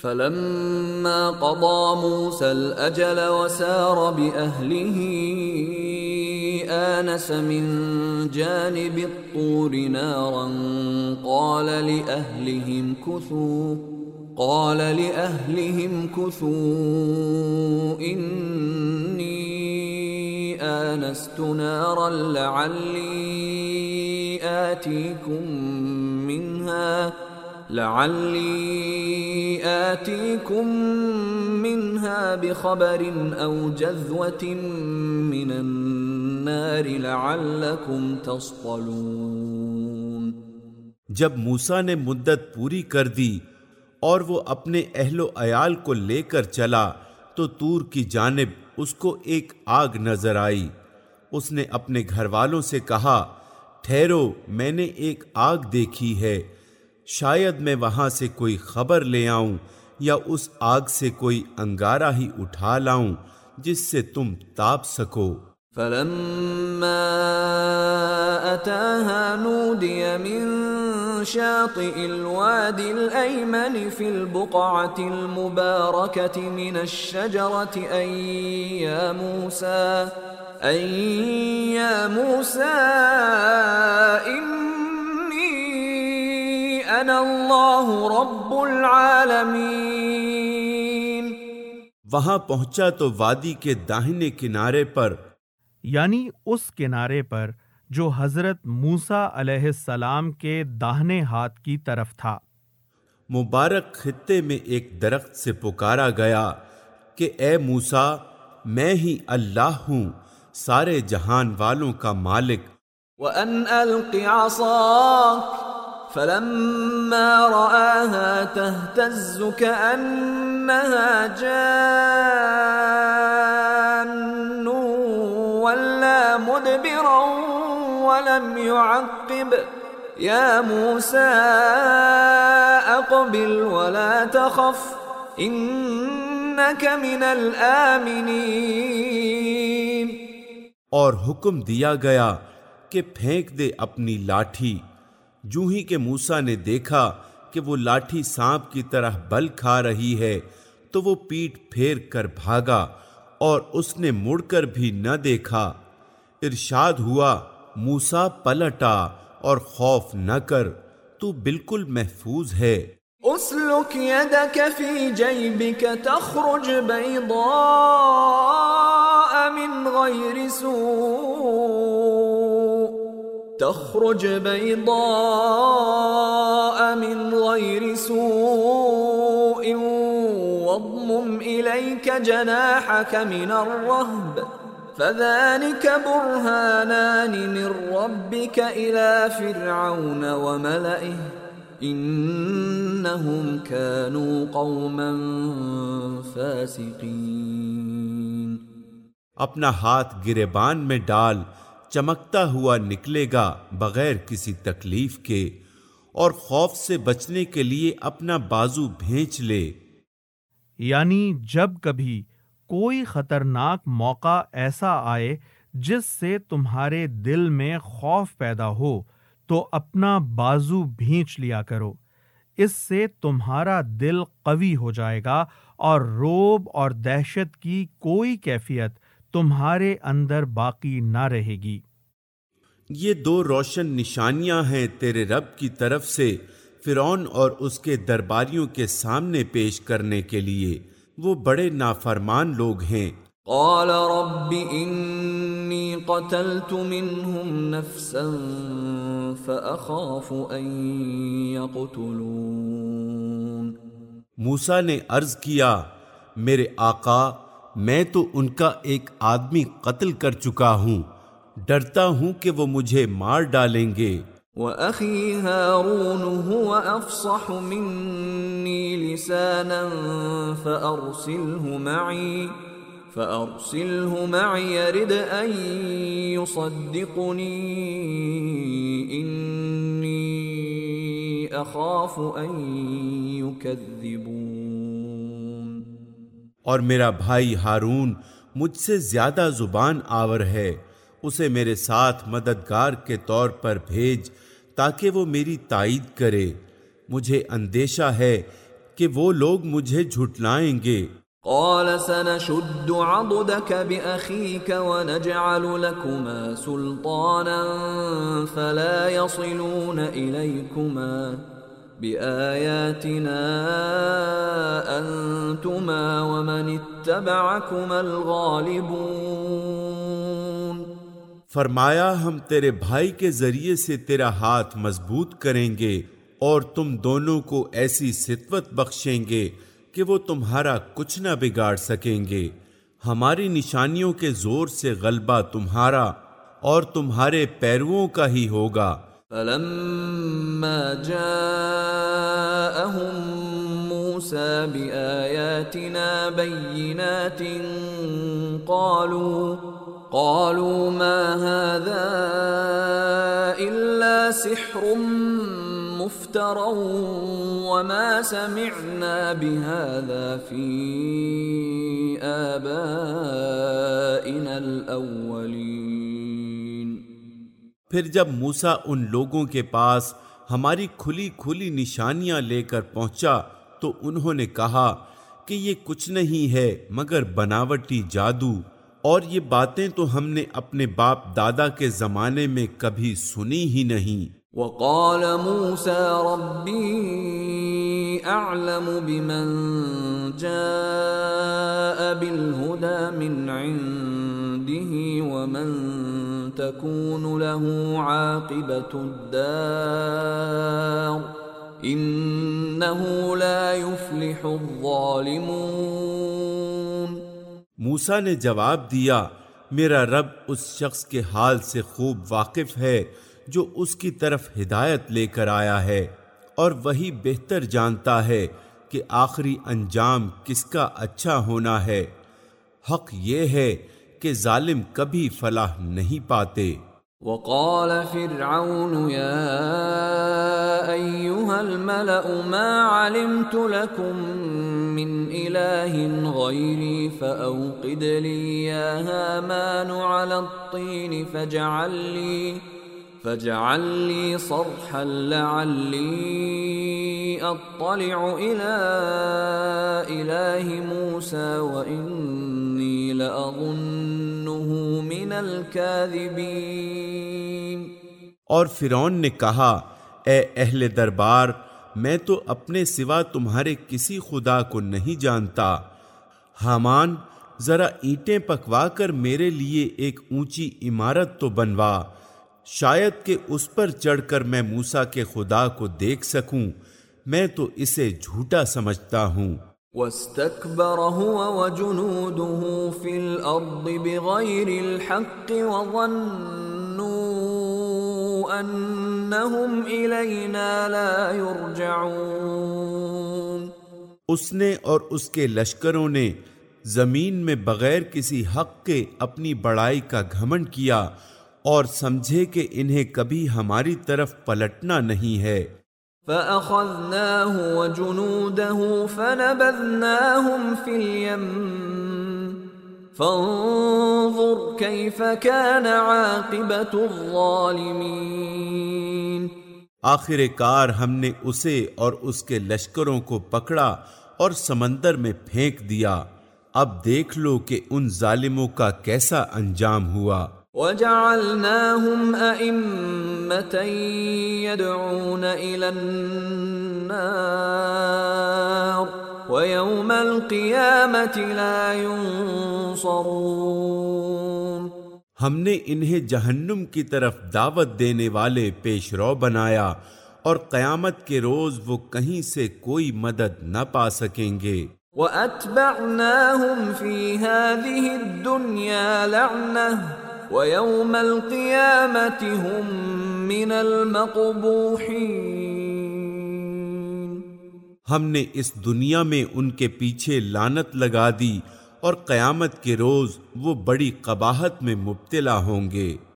فلما قضى موسى الأجل وسار بأهله آنس من جانب الطور نارا قال لأهلهم كثوا إني آنست نارا لعلي آتيكم منها بخبر أو جذوة من النار لعلكم تصطلون۔ جب موسیٰ نے مدت پوری کر دی اور وہ اپنے اہل و عیال کو لے کر چلا تو طور کی جانب اس کو ایک آگ نظر آئی۔ اس نے اپنے گھر والوں سے کہا، ٹھہرو، میں نے ایک آگ دیکھی ہے، شاید میں وہاں سے کوئی خبر لے آؤں یا اس آگ سے کوئی انگارہ ہی اٹھا لاؤں جس سے تم تاپ سکو۔ فلما أتاها نودي من شاطئ الوادي الأيمن في البقعة المباركة من الشجرة أن يا موسى إني أنا الله رب العالمين۔ وہاں پہنچا تو وادی کے داہنے کنارے پر، یعنی اس کنارے پر جو حضرت موسیٰ علیہ السلام کے داہنے ہاتھ کی طرف تھا، مبارک خطے میں ایک درخت سے پکارا گیا کہ اے موسیٰ، میں ہی اللہ ہوں، سارے جہان والوں کا مالک۔ وَأَنْ أَلْقِ عَصَاكَ فَلَمَّا رَآهَا تَهْتَزُّ كَأَنَّهَا جَانٌّ وَلَّى مُدْبِرًا وَلَمْ يُعَقِّبْ يَا مُوسَىٰ أَقْبِلْ وَلَا تَخَفْ إِنَّكَ مِنَ الْآمِنِينَ۔ اور حکم دیا گیا کہ پھینک دے اپنی لاٹھی۔ جو ہی کہ موسیٰ نے دیکھا کہ وہ لاٹھی سانپ کی طرح بل کھا رہی ہے تو وہ پیٹھ پھیر کر بھاگا اور اس نے مڑ کر بھی نہ دیکھا۔ ارشاد ہوا، موسیٰ پلٹا اور خوف نہ کر، تو بالکل محفوظ ہے۔ اسلک یدک فی جیبک تخرج بیضاء من غیر سوء واضمم الیک جناحک من الرہب فذلك برهانان من ربك إلى فرعون وملئه إنهم كانوا قوما فاسقين۔ اپنا ہاتھ گریبان میں ڈال، چمکتا ہوا نکلے گا بغیر کسی تکلیف کے، اور خوف سے بچنے کے لیے اپنا بازو بھینچ لے۔ یعنی جب کبھی کوئی خطرناک موقع ایسا آئے جس سے تمہارے دل میں خوف پیدا ہو تو اپنا بازو بھینچ لیا کرو، اس سے تمہارا دل قوی ہو جائے گا اور رعب اور دہشت کی کوئی کیفیت تمہارے اندر باقی نہ رہے گی۔ یہ دو روشن نشانیاں ہیں تیرے رب کی طرف سے فرعون اور اس کے درباریوں کے سامنے پیش کرنے کے لیے، وہ بڑے نافرمان لوگ ہیں۔ قال رب انی قتلت منهم نفسا فأخاف ان يقتلون۔ موسیٰ نے عرض کیا، میرے آقا، میں تو ان کا ایک آدمی قتل کر چکا ہوں، ڈرتا ہوں کہ وہ مجھے مار ڈالیں گے۔ وَأَخِي هَارُونُ هُوَ أَفْصَحُ مِنِّي لِسَانًا فَأَرْسِلْهُ مَعِي يَرِدْ أَن يُصَدِّقُنِي إِنِّي أَخَافُ أَن يُكَذِّبُونِ۔ اور میرا بھائی ہارون مجھ سے زیادہ زبان آور ہے، اسے میرے ساتھ مددگار کے طور پر بھیج تاکہ وہ میری تائید کرے۔ مجھے اندیشہ ہے کہ وہ لوگ مجھے جھٹلائیں گے۔ قال سنشد عضدك بأخيك ونجعل لكما سلطانا فلا يصلون إليكما بآياتنا أنتما ومن اتبعكما الغالبون۔ فرمایا ہم تیرے بھائی کے ذریعے سے تیرا ہاتھ مضبوط کریں گے اور تم دونوں کو ایسی سطوت بخشیں گے کہ وہ تمہارا کچھ نہ بگاڑ سکیں گے۔ ہماری نشانیوں کے زور سے غلبہ تمہارا اور تمہارے پیرووں کا ہی ہوگا۔ فلما جاءهم موسى بآياتنا بينات قالوا ما هذا إلا سحر مفترى وما سمعنا بهذا في آبائنا الأولين۔ پھر جب موسیٰ ان لوگوں کے پاس ہماری کھلی کھلی نشانیاں لے کر پہنچا تو انہوں نے کہا کہ یہ کچھ نہیں ہے مگر بناوٹی جادو، اور یہ باتیں تو ہم نے اپنے باپ دادا کے زمانے میں کبھی سنی ہی نہیں۔ وقال موسى ربي أعلم بمن جاء بالهدى من عنده ومن تكون له عاقبة الدار إنه لا يفلح الظالمون۔ موسیٰ نے جواب دیا، میرا رب اس شخص کے حال سے خوب واقف ہے جو اس کی طرف ہدایت لے کر آیا ہے، اور وہی بہتر جانتا ہے کہ آخری انجام کس کا اچھا ہونا ہے۔ حق یہ ہے کہ ظالم کبھی فلاح نہیں پاتے۔ وقال فرعون يا أيها الملأ ما علمت لكم من إله غيري فأوقد لي يا هامان على الطين فاجعل لي صرحا لعلي أطلع إلى إله موسى وإني لأظنه من الكاذبين۔ اور فرعون نے کہا، اے اہل دربار، میں تو اپنے سوا تمہارے کسی خدا کو نہیں جانتا۔ حامان، ذرا اینٹیں پکوا کر میرے لیے ایک اونچی عمارت تو بنوا، شاید کہ اس پر چڑھ کر میں موسیٰ کے خدا کو دیکھ سکوں، میں تو اسے جھوٹا سمجھتا ہوں۔ واستكبر هو وجنوده في الأرض بغير الحق وظنوا أنهم إلينا لا يرجعون۔ اس نے اور اس کے لشکروں نے زمین میں بغیر کسی حق کے اپنی بڑائی کا گھمنڈ کیا اور سمجھے کہ انہیں کبھی ہماری طرف پلٹنا نہیں ہے۔ فَأَخَذْنَاهُ وَجُنُودَهُ فَنَبَذْنَاهُمْ فِي الْيَمِّ فَانظُرْ كَيْفَ كَانَ عَاقِبَةُ الظَّالِمِينَ۔ آخر کار ہم نے اسے اور اس کے لشکروں کو پکڑا اور سمندر میں پھینک دیا، اب دیکھ لو کہ ان ظالموں کا کیسا انجام ہوا۔ وَجَعَلْنَاهُمْ أَئِمَّةً يَدْعُونَ إِلَى النَّارِ وَيَوْمَ الْقِيَامَةِ لَا يُنصَرُونَ۔ ہم نے انہیں جہنم کی طرف دعوت دینے والے پیش رو بنایا، اور قیامت کے روز وہ کہیں سے کوئی مدد نہ پا سکیں گے۔ وَأَتْبَعْنَاهُمْ فِي هَذِهِ الدُّنْيَا لَعْنَةً وَيَوْمَ الْقِيَامَةِ هُمْ مِنَ الْمَقْبُوحِينَ۔ ہم نے اس دنیا میں ان کے پیچھے لعنت لگا دی، اور قیامت کے روز وہ بڑی قباحت میں مبتلا ہوں گے۔